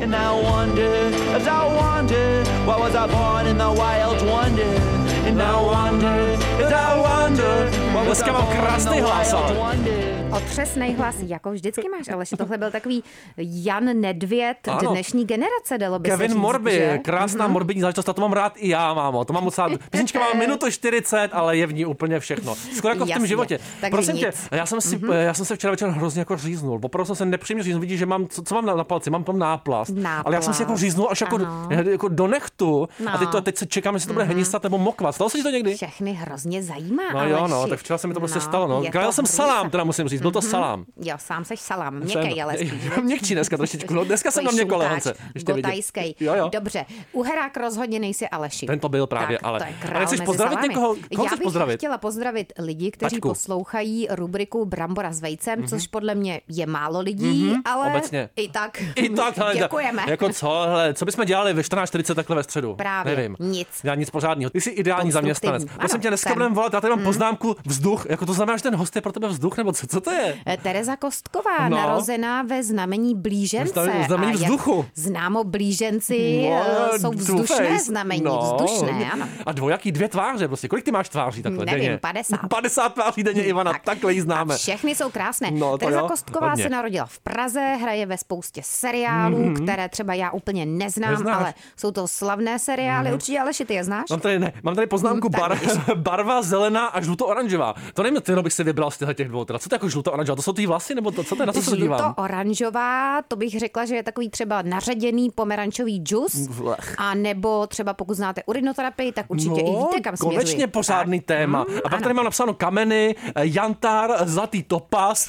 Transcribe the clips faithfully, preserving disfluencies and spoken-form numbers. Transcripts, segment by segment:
And I wonder, as I wonder, why was I born in the wild wonder? And I wonder, as I wonder, why was I born in the wild wonder? Otřesnej hlas, jako vždycky máš, ale tohle byl takový Jan Nedvěd ano. Dnešní generace, dalo by Kevin se říct, Morby, že? krásná mm-hmm. morbidní záležitost, a to mám rád i já, mámo. To mám moc rád. Písnička má minutu čtyřicet, ale je v ní úplně všechno. Skoro jako v tom životě. Prosím tě, já jsem, si, mm-hmm. já jsem se včera večer hrozně jako říznul. Opravdu jsem se nepříjemně říznul. Vidíš, že mám, co, co mám na, na palci? Mám tam náplast. náplast. Ale já jsem si jako říznul až jako, jako do nechtu. No. A teď, to, teď se čekám, jestli to bude mm-hmm. hnistat nebo mokvat. Stalo se ti to někdy? Všechny hrozně zajímá. No jo, no, tak včera se mi to prostě no, stalo. No. Král jsem salám, teda musím říct, byl to salám. Jo, sám seš salám, měkkej, ale spíš. Měkčí dneska trošičku, no dneska jsem na měkko lehonce. Gotajskej. Dobře, Uherák rozhodně nejsi Aleši. Ten to byl právě, tak, ale. To je král ale chceš pozdravit salámy. někoho? Koho Já chceš bych pozdravit? chtěla pozdravit lidi, kteří Tačku. poslouchají rubriku Brambora s vejcem, mm-hmm. což podle mě je málo lidí, mm-hmm. ale obecně. i tak. I tak, hele, děkujeme. Jako co, hele, co bychom dělali ve čtrnáct čtyřicet takhle ve středu? Právě, nevím. nic. Já nic pořádného. Ty jsi ideální zaměstnanec. Prosím tě, dneska jsem. budeme volat, já tady mám Mm. poznámku vzduch. Jako to znamená, že ten host je pro tebe vzduch, nebo co, co to je? Tereza Kostková, no. narozená ve znamení blížence. Ve znamení vzduchu. Známo, blíženci no, jsou vzdušné znamení, no. vzdušné, ano. A dvojaký dvě tváře, prostě. Kolik ty máš tváří takhle Nevím, denně? padesát. padesát tváří denně, Ivana, tak, takhle ji známe. A všechny jsou krásné. No, Tereza jo, Kostková hodně. se narodila v Praze, hraje ve spoustě seriálů, mm-hmm. které třeba já úplně neznám, Neznáš. ale jsou to slavné seriály, mm-hmm. určitě, Aleši, ty je znáš? Mám tady, ne, mám tady poznámku Mm, bar, barva zelená a žluto-oranžová. To nevím, ty bych si vybral z těch dvou. Teda. Co to je jako žluto-oranžová? To jsou ty vlasy, nebo to, co to je, na co se dívám? Žluto-oranžová, to bych řekla, že je takový třeba naředěný pomerančový džus, a nebo třeba pokud znáte urinoterapii, tak určitě no, i víte, kam směřuji. Konečně pořádný tak. téma. Mm, a pak ano. tady mám napsáno kameny, jantar, zlatý topaz,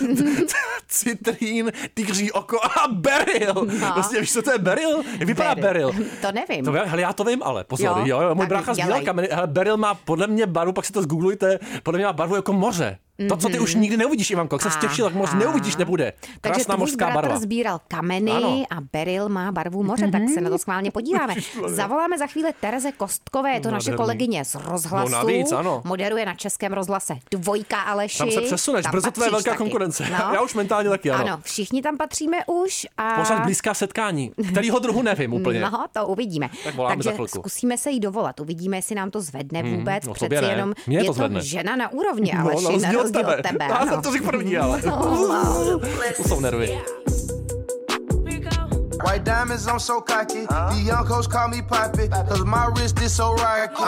citrín, tygří oko a beryl. No. Vlastně víš, co to je beryl? Jak vypadá beryl? To nevím. To, hele, já to vím, ale pozor, Jo, jo, jo, můj tak brácha sbíral dělej. kameny. Hele, beryl má podle mě barvu, pak si to zgooglujte, podle mě má barvu jako moře. To, co ty už nikdy neuvidíš, Ivanko, jak se stěšil, tak moc neuvidíš, nebude. Krásná Takže tvůj mořská bratr barva. sbíral kameny ano. a beryl má barvu moře, tak se na to schválně podíváme. Zavoláme za chvíli Tereze Kostkové, je to naše Nádherný. kolegyně z rozhlasu. No navíc, ano. Moderuje na Českém rozhlase Dvojka, Aleši. Tam se přesuneš, Tam brzo tvoje patříš velká taky. konkurence. No. Já už mentálně taky, ano. Ano, všichni tam patříme už. A... Pořád blízká setkání. Kterýho druhu nevím úplně. No, to uvidíme. Tak voláme Takže za chvilku. zkusíme se jí dovolat. Uvidíme, jestli nám to zvedne vůbec. no, Přeci tobě ne. jenom Mě je to to zvedne. žena na úrovni, No, Aleši, na na rozdíl od rozdíl tebe. od tebe. Já ano. jsem to řekl první, ale. To jsou nervy. White diamonds, I'm so cocky. The young hoes call me Poppy, cause my wrist is so rocky.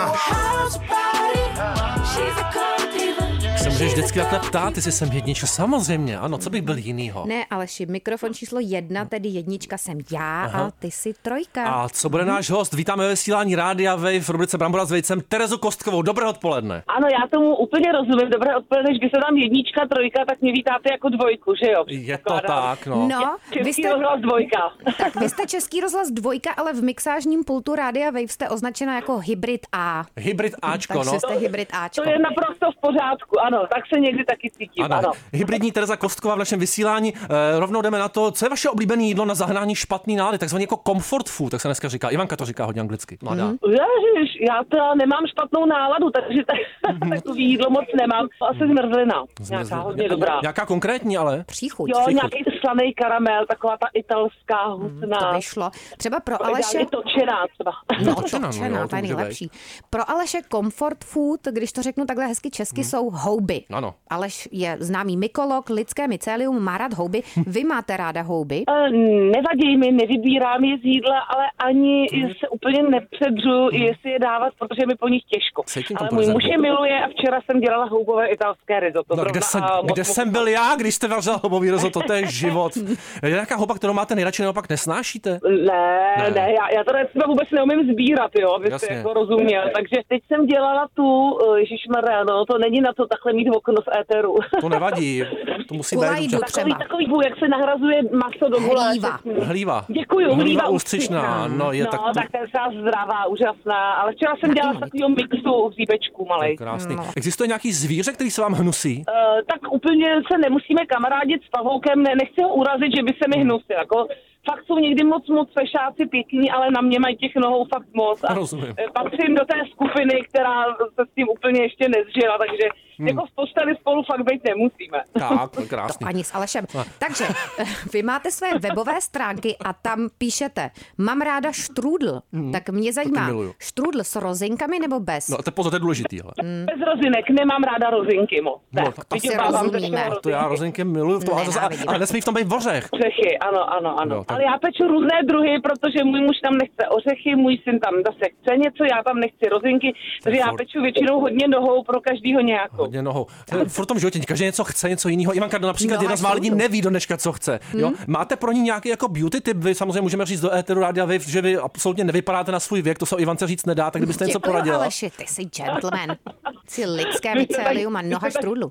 Se můžeš vždycky takhle ptát, ty jsi jsem jednička, samozřejmě, ano, co bych byl jinýho. Ne, Aleši, mikrofon číslo jedna, tedy jednička jsem já. Aha. A ty jsi trojka. A co bude náš host? Vítáme ve vysílání Rádia Wave v rubrice Brambora s vejcem Terezu Kostkovou. Dobré odpoledne. Ano, já tomu úplně rozumím. Dobré odpoledne, když se tam jednička, trojka, tak mě vítáte jako dvojku, že jo? Je to tak, no. No, Český vy jste, rozhlas dvojka. tak vy jste Český rozhlas dvojka, ale v mixážním pultu Rádia Wave jste označena jako hybrid A. Hybrid Ačko, Takže no. jste hybrid Ačko. To je naprosto v pořádku, ano, tak se někdy taky cítím, ano. Ano. Hybridní Tereza Kostková v našem vysílání. E, rovnou jdeme na to, co je vaše oblíbené jídlo na zahnání špatný nálady, takzvaný jako comfort food, tak se dneska říká. Ivanka to říká hodně anglicky. Mladá. Mm. Ježiš, já teda nemám špatnou náladu, takže tak, takový jídlo moc nemám. Asi zmrzlina, nějaká hodně dobrá. Jaká konkrétní, ale? Příchuť. Jo, nějaký slaný karamel, taková ta italská hutná. To by šlo. Třeba pro Aleše... Je točená třeba. No, točená, točená, no jo, to to je může nejlepší. Pro Aleše comfort food, když to řeknu takhle hezky česky, hmm. jsou houby. Ano. Aleš je známý mykolog, lidské mycelium, má rád houby. Vy máte ráda houby? Uh, nevadí mi, nevybírám je z jídla, ale ani hmm. se úplně nepředřu, hmm. jestli je dávat, protože mi po nich těžko. Ale můj muž je miluje a včera jsem dělala houbové italské risotto. No, kde jsem, kde jsem byl já, když jste vařila houbový risotto? To je život. Je nějaká houba, kterou máte nejradši, naopak nesnášíte? Ne, ne, ne já, já to třeba vůbec neumím sbírat, jo, abyste jako rozuměl. Takže teď jsem dělala tu, ježišmarja, no, to není na to takhle mít okno z éteru. To nevadí, to musí být. Takový, takový bůh, jak se nahrazuje maso do guláše. Hlíva. Hlíva. Děkuju, hlíva, hlíva ústřičná. No, je no tak, tak to je zdravá, úžasná, ale včera jsem dělala takovýho mixu hříbečku malej. Krásný. No. Existuje nějaký zvíře, který se vám hnusí? Uh, tak úplně se nemusíme kamarádit s pavoukem, ne, nechci ho urazit, že by se mi hnusil, jako fakt jsou někdy moc moc fešáci pěkní, ale na mě mají těch nohou fakt moc. A rozumím. Patřím do té skupiny, která se s tím úplně ještě nezžila, takže hmm. jako v posteli spolu fakt být nemusíme. Tak, to krásný. To ani s Alešem. Takže vy máte své webové stránky a tam píšete, mám ráda štrůdl, hmm. tak mě zajímá, štrůdl s rozinkami nebo bez? No to je pozor, to je důležitý. Ale. Hmm. Bez rozinek, nemám ráda rozinky moc. No, to si rozumíme. To já rozinky miluju, v tom, ale, ale nesmí v tom být ořech. Ořechy, ano, ano, ano. No, tak... Ale já peču různé druhy, protože můj muž tam nechce ořechy, můj syn tam zase chce něco, já tam nechci rozinky, takže já peču většinou hodně nohou pro každýho nějakou. Hodně nohou. V tom životě každý něco chce, něco jiného. Ivanka například no, jedna z mála lidí neví do dneška, co chce. Hmm. Jo? Máte pro ní nějaký jako beauty tip? Vy samozřejmě můžeme říct do éteru rádia Wave, že vy absolutně nevypadáte na svůj věk, to se o Ivance říct nedá, tak kdybyste něco poradila. Aleši, ty jsi gentleman. Jsi lidské mycelium a noha štrůdlu.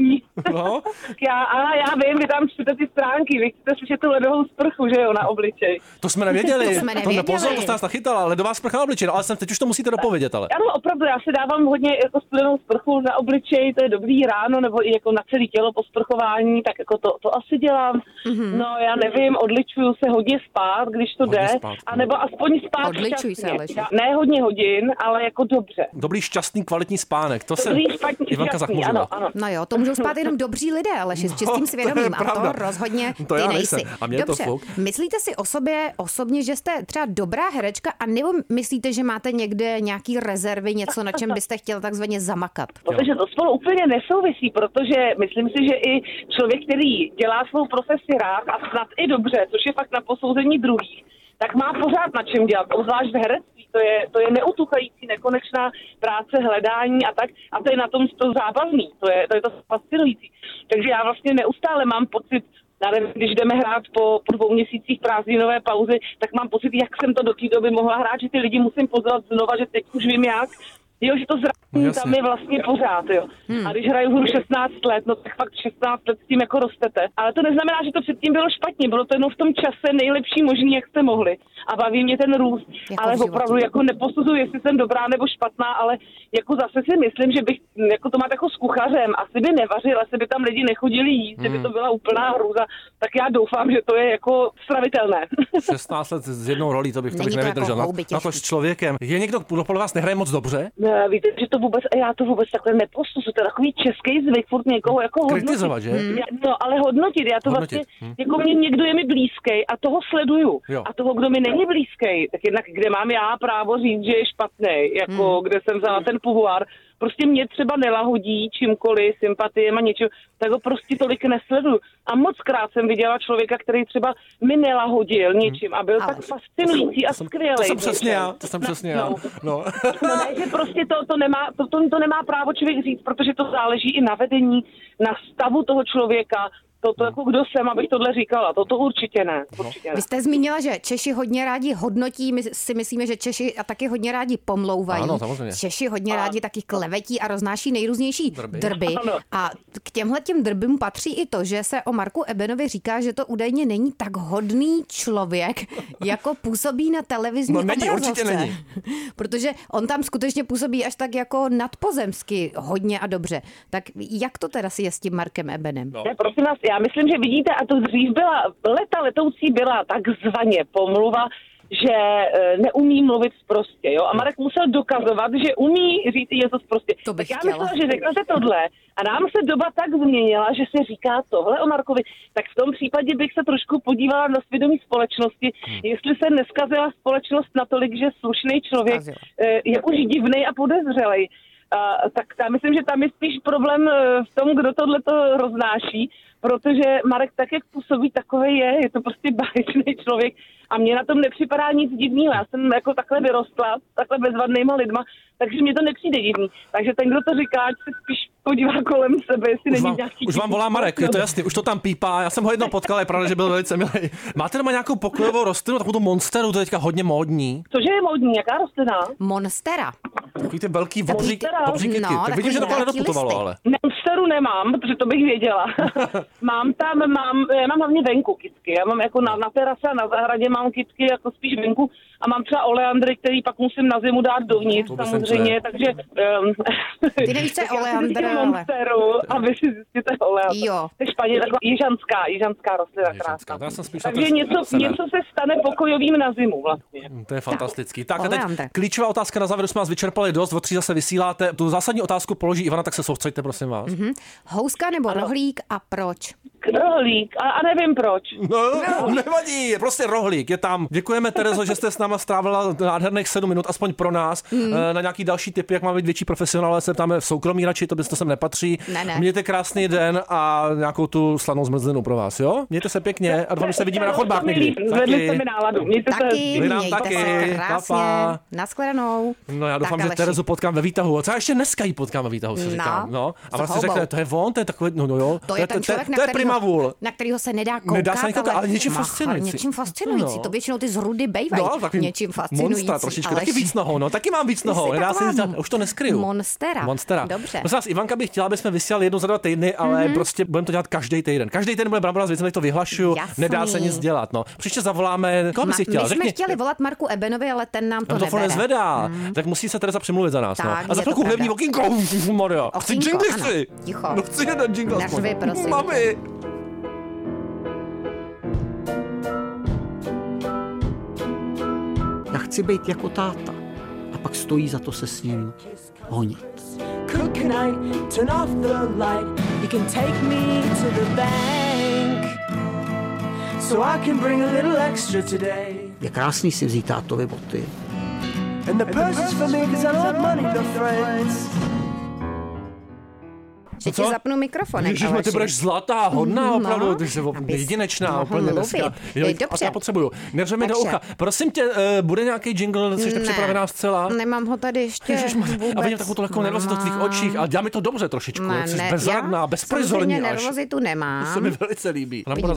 No. Já, ale já vím, vy tam čtete ty stránky, vy chcete slyšet tu ledovou sprchu, že jo, na obličej. To jsme nevěděli. To jsme nevěděli. To nepozor, to jste nás nachytala, ledová sprcha na obličej, no, ale jsem teď už to musíte dopovědět, ale. Ano, opravdu, já si dávám hodně jako studenou sprchu na obličej, to je dobrý ráno, nebo i jako na celé tělo po sprchování, tak jako to, to asi dělám. Mm-hmm. No, já nevím, odličuju se hodně spát, když to hodně jde, spát, a nebo aspoň spát odličuj se, Aleši. Ne hodně hodin, ale jako dobře. Dobrý, šťastný, kvalitní spánek, to dobrý, se špatný, Ivanka šťastný, ano, ano. No jo, to můžou spát jenom dobří lidé, Aleši, s čistým svědomím, to a to rozhodně to ty nejsi. A mě dobře, to myslíte si o sobě osobně, že jste třeba dobrá herečka, a nebo myslíte, že máte někde nějaký rezervy, něco, na čem byste chtěla takzvaně zamakat? Protože to spolu úplně nesouvisí, protože myslím si, že i člověk, který dělá svou profesi rád a snad i dobře, což je fakt na posouzení druhých, tak má pořád na čem dělat, obzvlášť v herectví. To je, to je neutuchající, nekonečná práce, hledání a tak. A to je na tom to zábavný, to je, to je to fascinující. Takže já vlastně neustále mám pocit, nevím, když jdeme hrát po, po dvou měsících prázdninové pauzy, tak mám pocit, jak jsem to do té doby mohla hrát, že ty lidi musím pozvat znova, že teď už vím jak. Jo, že to zranění no, tam je vlastně pořád, jo. Hmm. A když hraju hru šestnáct let, no tak fakt šestnáct let s tím jako rostete. Ale to neznamená, že to předtím bylo špatně, bylo to jenom v tom čase nejlepší možný, jak jste mohli. A baví mě ten růst, jako ale opravdu jako neposuzuji, jestli jsem dobrá nebo špatná, ale jako zase si myslím, že bych, jako to máte jako s kuchařem, asi by nevařil, asi by tam lidi nechodili jíst, hmm. by to byla úplná hrůza, tak já doufám, že to je jako stravitelné. šestnáct let s jednou rolí, to bych, to bych nevydržel. Jako na to s člověkem. Je někdo, kdo podle vás nehraje moc dobře? Ne, víte, že to vůbec, já to vůbec takhle neposuzu, to je takový český zvyk, furt někoho jako hodnotit. Kritizovat, že? Hmm. No, ale hodnotit, já to hodnotit. vlastně, hmm. jako mě někdo je mi blízký a toho sleduju. Jo. A toho, kdo mi není blízký, tak jednak kde mám já právo říct, že je špatný, jako hmm. kde jsem vzala ten pouvoir, prostě mě třeba nelahodí čímkoliv, sympatiem a něčím, tak ho prostě tolik nesleduju. A moc krát jsem viděla člověka, který třeba mi nelahodil něčím a byl a tak fascinující a skvělý. To jsem přesně já, to jsem přesně já. No, no. no ne, že prostě to, to, nemá, to, to, to nemá právo člověk říct, protože to záleží i na vedení, na stavu toho člověka. To, to jako kdo jsem, abych tohle říkala, to, to určitě ne, určitě ne. Vy jste zmínila, že Češi hodně rádi hodnotí, my si myslíme, že Češi a taky hodně rádi pomlouvají. Ano, samozřejmě. Češi hodně a... rádi taky klevetí a roznáší nejrůznější drby. drby. Ano. A k těmhle těm drbům patří i to, že se o Marku Ebenovi říká, že to údajně není tak hodný člověk, jako působí na televizní no, není, obrazovce. Určitě není. Protože on tam skutečně působí až tak jako nadpozemsky hodně a dobře. Tak jak to teda si je s tím Markem Ebenem? No. Ne, prosím vás, já myslím, že vidíte, a to dřív byla, leta letoucí byla takzvaně pomluva, že e, neumí mluvit sprostě, jo? A Marek musel dokazovat, že umí říct něco sprostě. To bych tak já chtěla. myslela, že řeknete tohle a nám se doba tak změnila, že se říká tohle o Markovi, tak v tom případě bych se trošku podívala na svědomí společnosti, hmm. jestli se neskazila společnost natolik, že slušný člověk e, je už divnej a podezřelej. Uh, tak já myslím, že tam je spíš problém v tom, kdo tohleto roznáší, protože Marek tak, jak působí, takový je, je to prostě báječný člověk a mně na tom nepřipadá nic divného. Já jsem jako takhle vyrostla, takhle bezvadnýma lidma, takže mně to nepřijde divný. Takže ten, kdo to říká, ať se spíš podívá kolem sebe, jestli už není vám, nějaký... Už vám volá Marek, je to jasný, už to tam pípá, já jsem ho jednou potkal, je pravda, že byl velice milý. Máte doma nějakou pokojovou rostlinu, takovou tu monsteru, to je teďka hodně módní. Cože je módní, jaká rostlina? Monstera. Takový ty velký obří, obří kytky. No, tak vidím, že to nedoputovalo, ale. Monsteru zahradu nemám, protože to bych věděla. mám tam, mám, já mám hlavně venku kytky. Já mám jako na, na terase a na zahradě mám kytky jako spíš venku a mám třeba oleandry, který pak musím na zimu dát dovnitř samozřejmě, takže... Um, Ty nevíš, co je oleandr, ale... Monsteru, a vy si zjistíte oleandr. Jo. To je španě, taková jižanská, jižanská rostlina krásná. Takže něco, něco se stane pokojovým na zimu vlastně. To je fantastický. Tak a teď klíčová otázka na závěr, jsme vás vyčerpali dost, o tři zase vysíláte. Tu zásadní otázku položí Ivana, tak se soustřeďte, prosím vás. Mm-hmm. Houska nebo ano. rohlík a proč? Rohlík a, a nevím proč. No, no, nevadí, prostě rohlík je tam. Děkujeme, Terezo, že jste s náma strávila nádherných sedm minut, aspoň pro nás. Mm. Na nějaký další tipy, jak má být větší profesionál, se ptáme v soukromí radši, to by to sem nepatří. Ne, ne. Mějte krásný den a nějakou tu slanou zmrzlinu pro vás, jo? Mějte se pěkně a doufám, že se vidíme na chodbách někdy. Zvedli jste mi náladu. Mějte taky, se. mějte taky. se krásně. Pa, pa. Naschledanou. No já doufám, tak, že Terezu potkám ve výtahu. Co já ještě dneska jí potkám ve výtahu, si říkám. No. A vlastně řekne, to je on, to je takový, no, no jo. To je ten člověk, to je primavůl. Na kterýho se nedá koukat, nedá se koukat, ale, ale něčím má, fascinující. Něčím fascinující. No. To většinou ty zhrudy bejvají. No, něčím fascinující. Monster, trošičku, taky víc nohou, no, taky mám víc nohou. Nedá se nic dát, už to neskryju. Monstera. Monstera. Dobře. Prosím vás, Ivanka by chtěla, aby jsme vysílali jednou za dva týdny, ale mm-hmm. prostě budeme to dělat každý týden. Každý týden bude Brambora s věcmi, to vyhlašuju. Nedá se nic dělat, no. Příště zavoláme, koho by si chtěla? My jsme chtěli volat Marku Ebenovi, ale ten nám to nebere. nezvedá. Tak musí se Tereza přemluvit za nás, no. A za chvilku hlavní okýnko. Maria. Chci jingle, chci. Ticho. No chci jeden jingle. Nařvi, prosím. Mami. Já chci být jako táta a pak stojí za to se s ním honit. Cook night, turn off the light. You can take me to the bank, so I can bring a little extra today. Je krásný si vzít tátovi boty. And the purse is for me, cause I don't have money, no friends. Že ti zapnu mikrofonek, Ježiš, ty budeš zlatá, hodná, no, opravdu, ty jsi jedinečná, úplně dneska. A já potřebuju. Nevře mi do ucha. Prosím tě, uh, bude nějaký jingle, jsi ne, nepřipravená zcela? Nemám ho tady ještě Ježiš, vůbec. A vidím takovou lehkou nervozitu v tvých očích a dělá mi to dobře trošičku. Ne, jsi ne, bezradná, bezprizorní až. nervozitu nemám. To se mi velice líbí. Brambora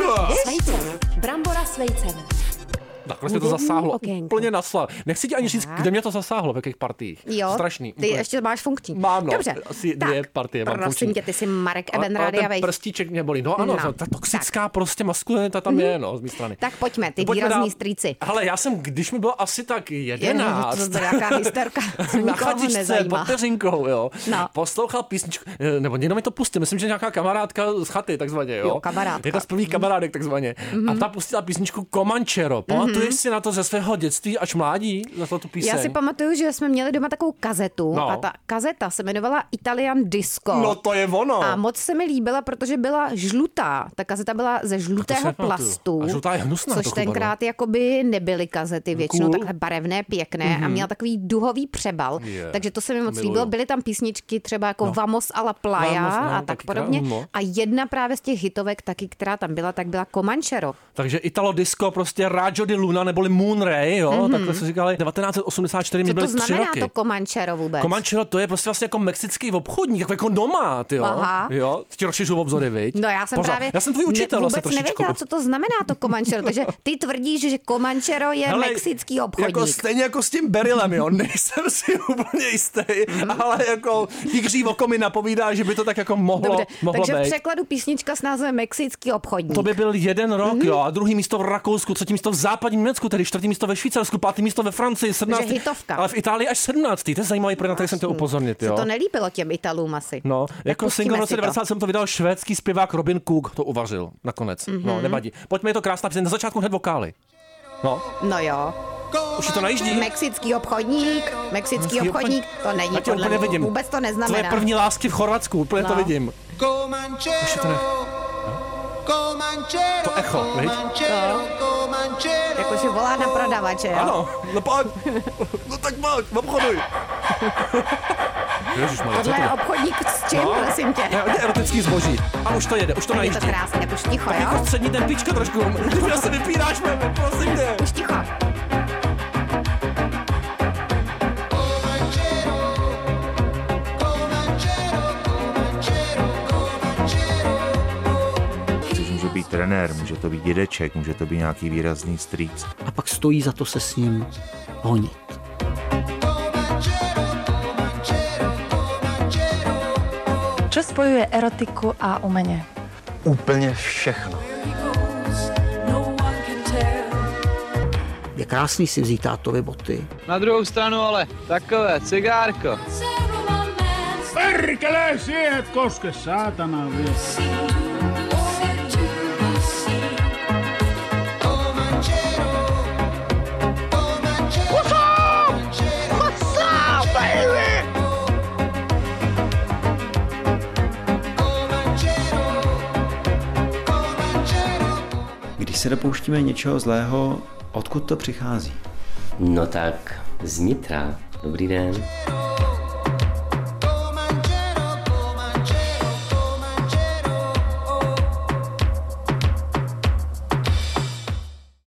s vejcem. Brambora s vejcem. Takhle mě to zasáhlo. Úplně nasla. Nechci ti ani říct, kde mě to zasáhlo, v jakých partiích. Jo, strašný. Ty ještě máš funkční. Mám, no. Dobře. Asi tak, dvě partie mám prosím funkční. tě, ty jsi Marek Eben Rádia Wave. Ten prstíček mě bolí. No ano, no. ta toxická tak. prostě maskulinita tam je, no, z mé strany. Tak pojďme, ty pojďme výrazný dál. strýci. Hele, já jsem, když mi bylo asi tak jedenáct. Je, to nějaká hysterka. Na chatičce pod Teřinkou, jo. No. Poslouchal písničku, nebo někdo mi to pustil, myslím, že nějaká kamarádka z chaty, takzvaně, jo. Jo, kamarádka. Je to z prvních kamarádek, takzvaně. Mm-hmm. A ta pustila písničku Comanchero. Pamatuješ mm-hmm. si na to ze svého dětství až mládí, za tu píseň? Já si pamatuju, že jsme měli doma takovou kazetu no. a ta kazeta se jmenovala Italian Disco. No to je ono. A moc se mi líbila, protože byla žlutá. Ta kazeta byla ze žlutého plastu. A žlutá je hnusná. Což tenkrát jakoby nebyly kazety, většinou cool. takhle barevné, pěkné mm-hmm. a měla takový duhový přebal. Yeah. Takže to se mi moc Miluju. líbilo. Byly tam písničky třeba jako no. Vamos a la playa Vamos, no, a tak podobně. No. A jedna právě z těch hitovek taky, která tam byla, tak byla Comanchero. Takže Italo Disco, prostě Raggio di Luna neboli Moon Ray, jo, mm-hmm. takhle se říkali. devatenáct set osmdesát čtyři mi byly tři roky. Co to znamená to Comanchero vůbec? Comanchero to je prostě vlastně jako mexický obchodník, jako, jako doma, ty jo. Aha. Jo, ti rozšiřuju obzory, viď? No já jsem Pořád. právě já jsem tvůj učitel, ne, vůbec nevěděla, co to znamená to Comanchero, takže ty tvrdíš, že Comanchero je Hele, mexický obchodník. Jako stejně jako s tím Berylem, jo, nejsem si úplně jistý, mm-hmm. ale jako Tigří oko mi napovídá, že by to tak jako mohlo, Dobře, mohlo takže být. v překladu písnička s názvem Mexický obchodník. To by byl jeden rok, mm-hmm. jo, a druhý místo v Rakousku, třetí místo v západním Německu, tedy čtvrtý místo ve Švýcarsku, pátý místo ve Francii, sedmnáctý hitovka. Ale v Itálii až sedmnáctý To je zajímavý, protože na to jsem to upozornit, jo. Se to nelíbilo těm Italům asi. No, jako single v roce devadesát jsem to vydal švédský zpěvák Robin Cook, to uvařil nakonec. Mm-hmm. No, nevadí. Pojďme, je to krásná píseň, na začátku hned vokály. No. No jo. Už je to najíždí. Mexický obchodník, mexický obchodník, to není podle mě, vůbec to neznamená. To je první lásky v Chorvatsku, úplně no. to vidím. Už je to ne... To echo, viď? No. Jakože volá na prodavače, jo? Ano, no pojď. No tak pojď, obchoduj. Ježišmarja, tohle je obchodník s čím, no? prosím tě? Je hodně erotický zboží. A už to jede, už to najíždí. Je to krásně, už ticho, tak jo? Jako střední ten píčko trošku. Já se vypínáš, meme, prosím tě. Už ticho. Může být trenér, může to být dědeček, může to být nějaký výrazný strýc. A pak stojí za to se s ním honit. Co spojuje erotiku a umění? Úplně všechno. Je krásný si vzít tátovy boty. Na druhou stranu ale takové cigárko. Perkele, siihen koske, saatana vielä. Když se dopouštíme něčeho zlého, odkud to přichází? No tak znitra. Dobrý den.